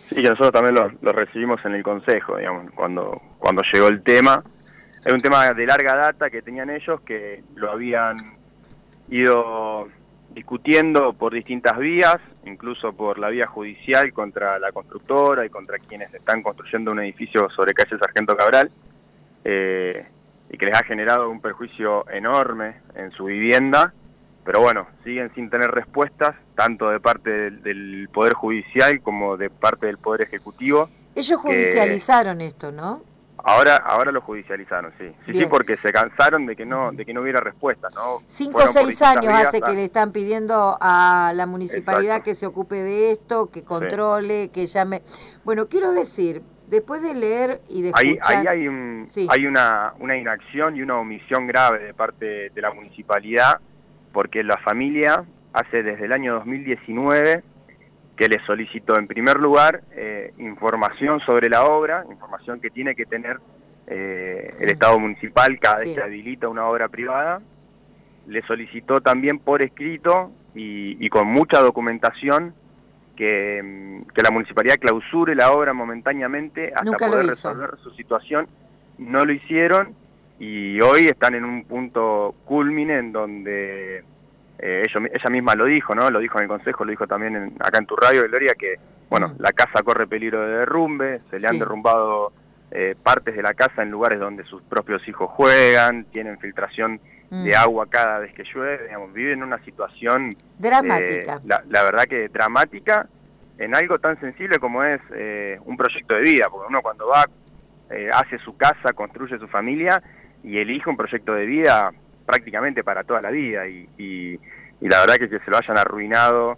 Sí, que nosotros también lo recibimos en el consejo, digamos, cuando llegó el tema. Es un tema de larga data que tenían ellos, que lo habían ido discutiendo por distintas vías, incluso por la vía judicial contra la constructora y contra quienes están construyendo un edificio sobre calle Sargento Cabral, y que les ha generado un perjuicio enorme en su vivienda, pero bueno, siguen sin tener respuestas, tanto de parte del Poder Judicial como de parte del Poder Ejecutivo, Ellos que judicializaron esto, ¿no? ahora lo judicializaron, sí. Sí, Bien. porque se cansaron de que no hubiera respuestas, ¿no? 5 o Fueron por 6 distintas años vías. hace que le están pidiendo a la municipalidad Exacto, que se ocupe de esto, que sí. controle, que llame. Bueno, quiero decir, después de leer y de Ahí escuchar, sí, hay una inacción y una omisión grave de parte de la municipalidad, porque la familia hace desde el año 2019 que le solicitó en primer lugar información sobre la obra, información que tiene que tener el Estado municipal cada vez sí, que habilita una obra privada. Le solicitó también por escrito y con mucha documentación que la municipalidad clausure la obra momentáneamente hasta nunca lo poder hizo. resolver su situación. No lo hicieron y hoy están en un punto culmine en donde ella misma lo dijo, ¿no? Lo dijo en el consejo, lo dijo también acá en tu radio, Gloria, que bueno, la casa corre peligro de derrumbe, se le han Sí, derrumbado partes de la casa en lugares donde sus propios hijos juegan, tienen filtración de agua cada vez que llueve, digamos, viven en una situación, dramática. la verdad que dramática, en algo tan sensible como es un proyecto de vida, porque uno cuando va, hace su casa, construye su familia y elige un proyecto de vida prácticamente para toda la vida, y la verdad que se lo hayan arruinado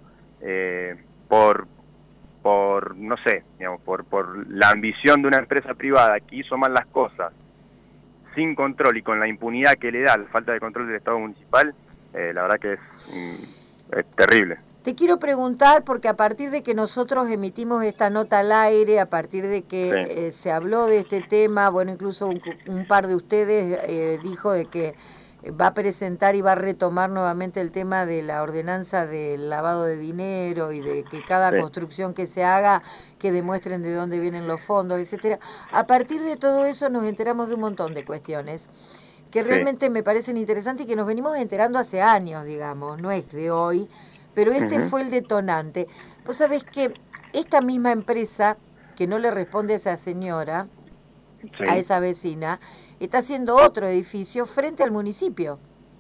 por no sé, digamos, por la ambición de una empresa privada que hizo mal las cosas, sin control y con la impunidad que le da la falta de control del Estado municipal, la verdad que es terrible. Te quiero preguntar, porque a partir de que nosotros emitimos esta nota al aire, a partir de Sí, que se habló de este tema, bueno, incluso un par de ustedes dijo de que va a presentar y va a retomar nuevamente el tema de la ordenanza del lavado de dinero y de que cada sí. construcción que se haga, que demuestren de dónde vienen los fondos, etcétera. A partir de todo eso nos enteramos de un montón de cuestiones que Sí. realmente me parecen interesantes y que nos venimos enterando hace años, digamos, no es de hoy, pero este Ujú. fue el detonante. Vos sabés que esta misma empresa, que no le responde a esa señora, a Sí. esa vecina, está haciendo otro edificio frente al municipio,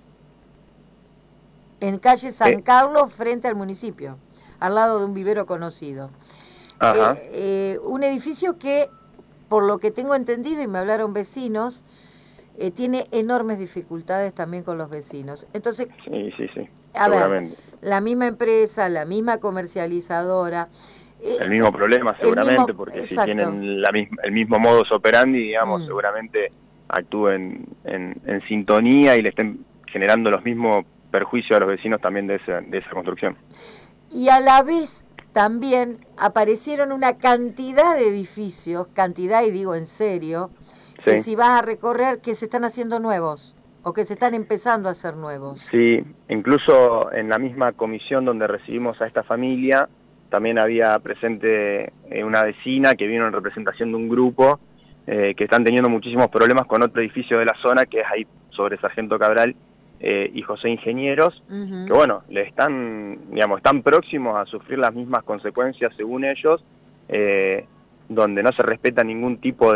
en calle Eh, San Carlos, frente al municipio, al lado de un vivero conocido. ajá. Un edificio que, por lo que tengo entendido y me hablaron vecinos, tiene enormes dificultades también con los vecinos. Entonces, Sí, sí, sí, a ver, seguramente. la misma empresa, la misma comercializadora, El mismo problema el seguramente, mismo, porque si exacto. tienen el mismo modus operandi, digamos, Mm. seguramente actúen en sintonía y le estén generando los mismos perjuicios a los vecinos también de esa construcción. Y a la vez también aparecieron una cantidad de edificios, cantidad y digo en serio, que Sí, si vas a recorrer que se están haciendo nuevos o que se están empezando a hacer nuevos. sí, incluso en la misma comisión donde recibimos a esta familia, también había presente una vecina que vino en representación de un grupo que están teniendo muchísimos problemas con otro edificio de la zona, que es ahí sobre Sargento Cabral y José Ingenieros, que Ujú. bueno, están próximos a sufrir las mismas consecuencias según ellos, donde no se respeta ningún tipo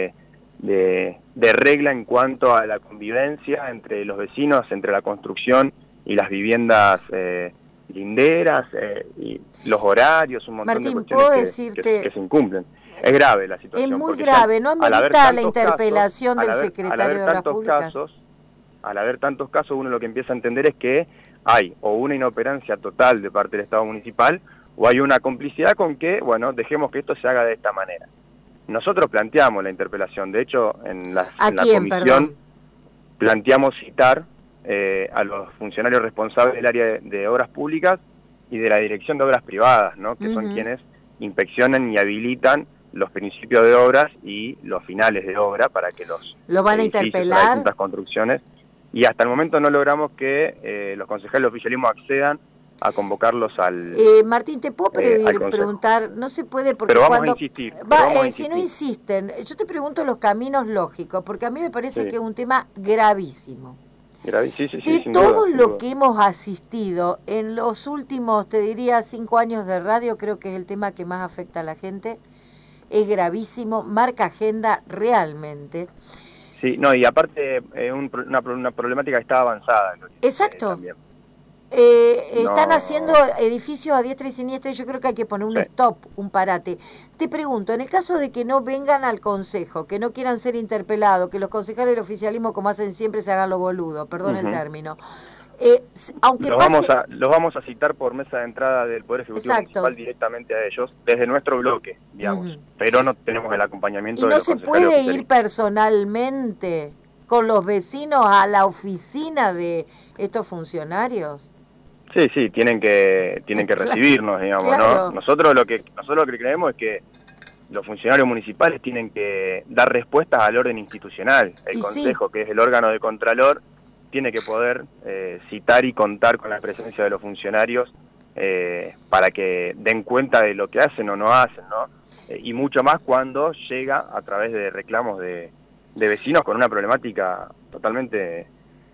de regla en cuanto a la convivencia entre los vecinos, entre la construcción y las viviendas linderas, y los horarios, un montón de Martín, cuestiones puedo que decirte, se incumplen. Es grave la es situación, muy porque ya grave, no al haber amerita la tantos casos, interpelación al del haber, al secretario haber de Obras tantos Públicas. casos, al haber tantos casos, uno lo que empieza a entender es que hay o una inoperancia total de parte del Estado municipal, o hay una complicidad con que, bueno, dejemos que esto se haga de esta manera. Nosotros planteamos la interpelación, de hecho, ¿A en la quién, comisión perdón? planteamos citar a los funcionarios responsables del área de obras públicas y de la dirección de obras privadas, ¿no? Que son Ujú. quienes inspeccionan y habilitan los principios de obras y los finales de obra para que los ¿Lo van a edificios o las interpelar? distintas construcciones, y hasta el momento no logramos que los concejales del oficialismo accedan a convocarlos al Martín, ¿te puedo preguntar? No se puede porque pero vamos cuando a insistir, vamos a insistir. Si no insisten, yo te pregunto los caminos lógicos, porque a mí me parece que es un tema gravísimo. De todo lo que hemos asistido en los últimos, te diría, 5 años de radio, creo que es el tema que más afecta a la gente. Es gravísimo, marca agenda realmente. Sí, no, y aparte una problemática que está avanzada. Exacto. Están haciendo edificios a diestra y siniestra y yo creo que hay que poner un stop, un parate. Te pregunto, en el caso de que no vengan al consejo, que no quieran ser interpelados, que los concejales del oficialismo, como hacen siempre, se hagan los boludos, perdón el término, aunque los vamos a citar por mesa de entrada del Poder Ejecutivo Municipal directamente a ellos, desde nuestro bloque, digamos, pero no tenemos el acompañamiento de los concejales. ¿Y no se puede ir personalmente con los vecinos a la oficina de estos funcionarios? Sí, tienen que recibirnos, digamos, claro. ¿No? Nosotros lo que creemos es que los funcionarios municipales tienen que dar respuestas al orden institucional. El Consejo, que es el órgano de Contralor, tiene que poder citar y contar con la presencia de los funcionarios para que den cuenta de lo que hacen o no hacen, ¿no? Y mucho más cuando llega a través de reclamos de vecinos con una problemática totalmente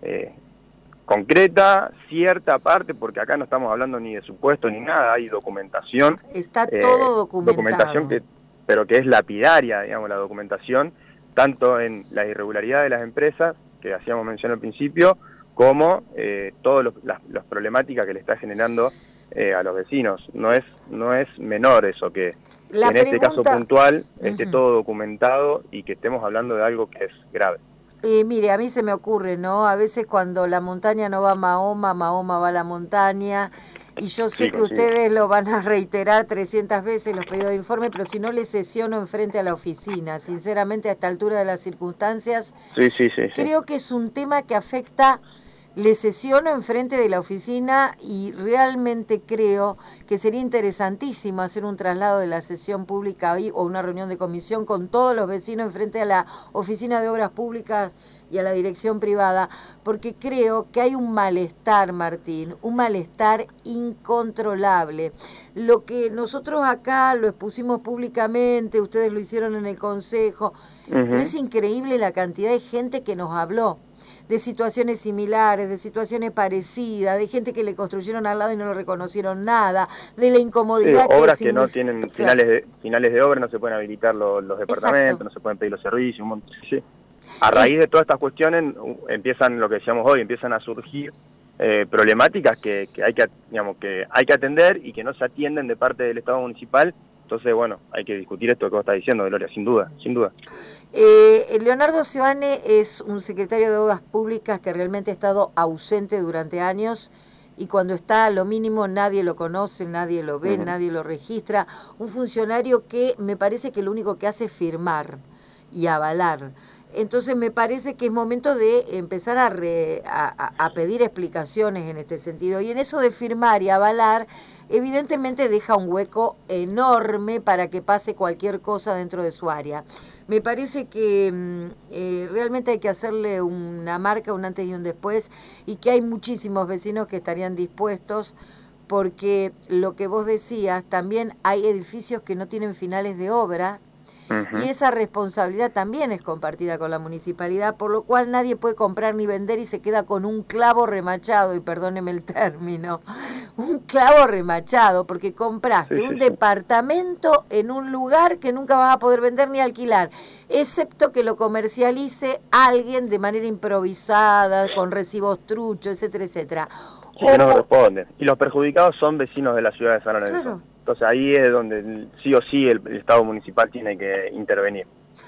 concreta, cierta parte, porque acá no estamos hablando ni de supuesto ni nada, hay documentación. Está todo documentado. Documentación pero que es lapidaria, digamos, la documentación, tanto en las irregularidades de las empresas, que hacíamos mención al principio, como todas las problemáticas que le está generando a los vecinos. No es menor eso, que en este caso puntual esté todo documentado y que estemos hablando de algo que es grave. Mire, a mí se me ocurre, ¿no? A veces cuando la montaña no va a Mahoma, Mahoma va a la montaña, y yo sé que ustedes lo van a reiterar 300 veces los pedidos de informe, pero si no les sesiono enfrente a la oficina, sinceramente a esta altura de las circunstancias, creo que es un tema que afecta. Le sesiono enfrente de la oficina y realmente creo que sería interesantísimo hacer un traslado de la sesión pública hoy o una reunión de comisión con todos los vecinos enfrente a la oficina de obras públicas y a la dirección privada, porque creo que hay un malestar, Martín, un malestar incontrolable. Lo que nosotros acá lo expusimos públicamente, ustedes lo hicieron en el consejo, pero es increíble la cantidad de gente que nos habló de situaciones similares, de situaciones parecidas, de gente que le construyeron al lado y no lo reconocieron nada, de la incomodidad obras que no tienen finales de obra, no se pueden habilitar los departamentos, Exacto. no se pueden pedir los servicios, un montón. A raíz de todas estas cuestiones empiezan, lo que decíamos hoy, empiezan a surgir problemáticas que hay que atender y que no se atienden de parte del Estado municipal. Entonces, bueno, hay que discutir esto que vos estás diciendo, Gloria, sin duda. Leonardo Seoane es un secretario de Obras Públicas que realmente ha estado ausente durante años y cuando está a lo mínimo nadie lo conoce, nadie lo ve, nadie lo registra. Un funcionario que me parece que lo único que hace es firmar y avalar. Entonces me parece que es momento de empezar a pedir explicaciones en este sentido. Y en eso de firmar y avalar, evidentemente deja un hueco enorme para que pase cualquier cosa dentro de su área. Me parece que realmente hay que hacerle una marca, un antes y un después, y que hay muchísimos vecinos que estarían dispuestos, porque lo que vos decías, también hay edificios que no tienen finales de obra, y esa responsabilidad también es compartida con la municipalidad, por lo cual nadie puede comprar ni vender y se queda con un clavo remachado, y perdóneme el término, un clavo remachado, porque compraste un departamento en un lugar que nunca vas a poder vender ni alquilar, excepto que lo comercialice alguien de manera improvisada, con recibos truchos, etcétera, etcétera. Sí, que no corresponde. Y los perjudicados son vecinos de la ciudad de San Lorenzo. Claro. Entonces ahí es donde sí o sí el Estado municipal tiene que intervenir.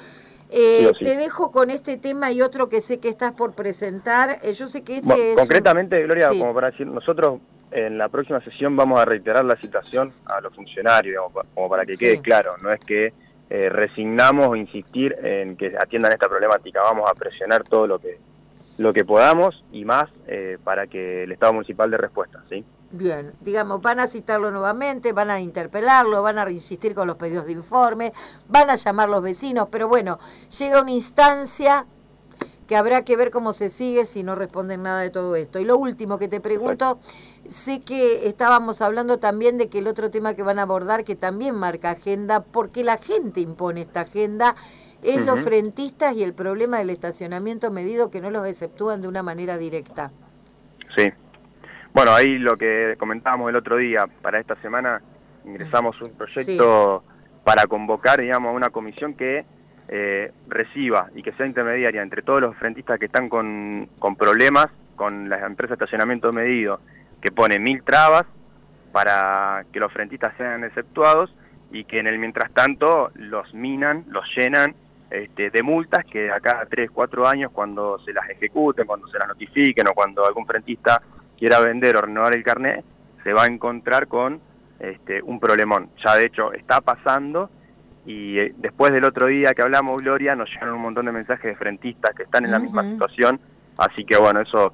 Te dejo con este tema y otro que sé que estás por presentar. Yo sé que es concretamente, Gloria, como para decir, nosotros en la próxima sesión vamos a reiterar la citación a los funcionarios, digamos, como para que quede claro. No es que resignamos o insistir en que atiendan esta problemática. Vamos a presionar todo lo que podamos y más para que el Estado municipal dé respuesta, ¿sí? Bien, digamos, van a citarlo nuevamente, van a interpelarlo, van a insistir con los pedidos de informe, van a llamar los vecinos, pero bueno, llega una instancia que habrá que ver cómo se sigue si no responden nada de todo esto. Y lo último que te pregunto, sé que estábamos hablando también de que el otro tema que van a abordar, que también marca agenda, porque la gente impone esta agenda, es los frentistas y el problema del estacionamiento medido que no los exceptúan de una manera directa. Sí. Bueno, ahí lo que comentábamos el otro día, para esta semana ingresamos un proyecto para convocar, digamos, a una comisión que reciba y que sea intermediaria entre todos los frentistas que están con problemas con las empresas de estacionamiento medido, que pone 1000 trabas para que los frentistas sean exceptuados y que en el mientras tanto los minan, los llenan de multas que a cada 3, 4 años, cuando se las ejecuten, cuando se las notifiquen o cuando algún frentista quiera vender o renovar el carnet, se va a encontrar con un problemón. Ya de hecho está pasando. Y después del otro día que hablamos, Gloria, nos llegaron un montón de mensajes de frentistas que están en la misma situación, así que bueno, eso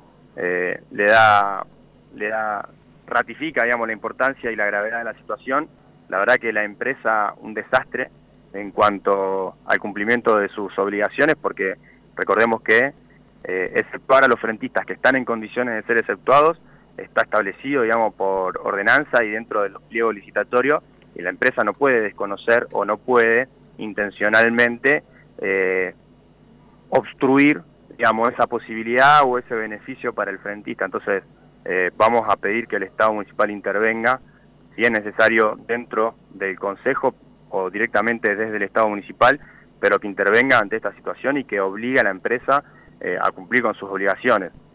ratifica, digamos, la importancia y la gravedad de la situación. La verdad que la empresa, un desastre en cuanto al cumplimiento de sus obligaciones, porque recordemos que exceptuar a los frentistas que están en condiciones de ser exceptuados está establecido, digamos, por ordenanza y dentro de los pliegos licitatorios, y la empresa no puede desconocer o no puede intencionalmente obstruir, digamos, esa posibilidad o ese beneficio para el frentista. Entonces vamos a pedir que el Estado municipal intervenga, si es necesario dentro del Consejo o directamente desde el Estado municipal, pero que intervenga ante esta situación y que obligue a la empresa a cumplir con sus obligaciones.